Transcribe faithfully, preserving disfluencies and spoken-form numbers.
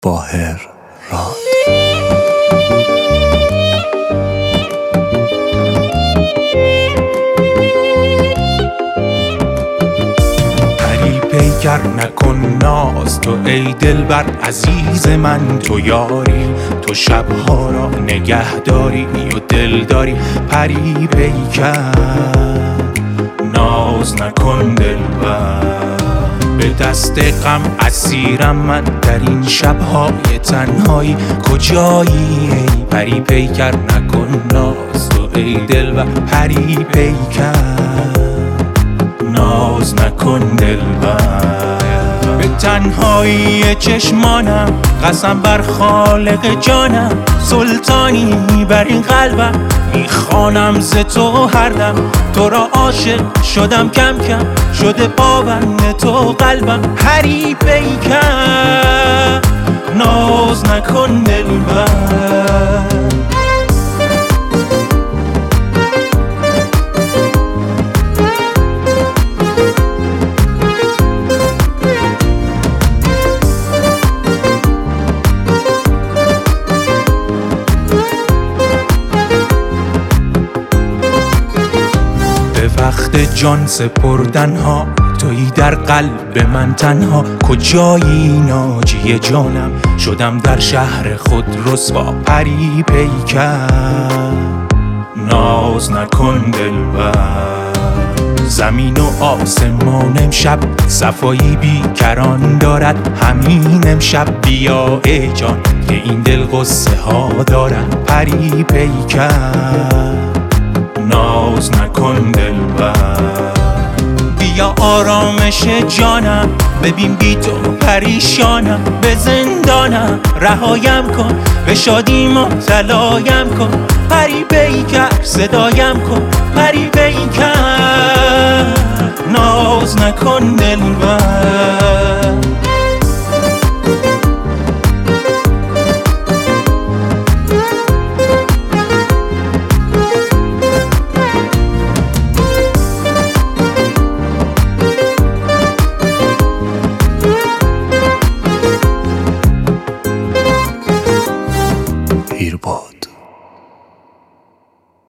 باهر راد. پری پیکر نکن ناز، تو ای دلبر عزیز من، تو یاری، تو شبها را نگه داری و دل داری. پری پیکر ناز نکن دلبر، به دست غم اسیرم من در این شب‌های تنهایی. کجایی ای پری پیکر نکن ناز، تو ای دلبر پری پیکر ناز نکن دلبر. به تنهایی چشمانم قسم بر خالق جانم، سلطانی بر این قلبم میخوانم ز تو هر دم. تو را عاشق شدم کم کم، شده پابند تو قلبم. پری پیکر ناز نکن دلبر. وقت جان سپردن ها تویی در قلب من تنها. کجایی ناجی جانم، شدم در شهر خود رسوا. پری پیکر ناز نکن دلبر. زمین و آسمان امشب صفایی بیکران دارد. همین امشب بیا ای جان که این دل غصه ها دارد. پری پیکر ناز نکن دلبر. بیا آرامش جانم، ببین بی تو پریشانم. به زندانم رهایم کن، به شادی مبتلایم کن. پری پیکر صدایم کن، پری پیکر ناز نکن دلبر.